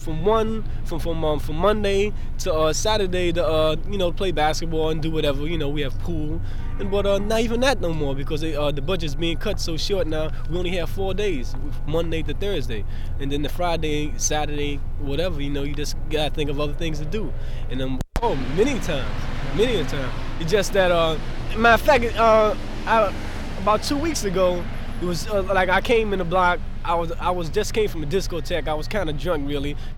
from Monday to Saturday to play basketball and do whatever. We have pool, but not even that no more because the budget's being cut so short now. We only have 4 days, Monday to Thursday, and then the Friday, Saturday, whatever. You just gotta think of other things to do, and then many a time. It's just that matter of fact, about 2 weeks ago, it was like I came in the block. I was just came from a discotheque. I was kind of drunk really.